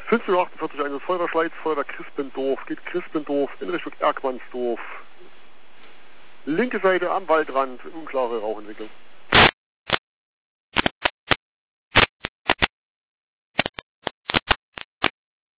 15:48 Uhr, Feuerwehr Schleiz, Feuerwehr Crispendorf, geht Crispendorf in Richtung Erkmannsdorf. Linke Seite am Waldrand, unklare Rauchentwicklung.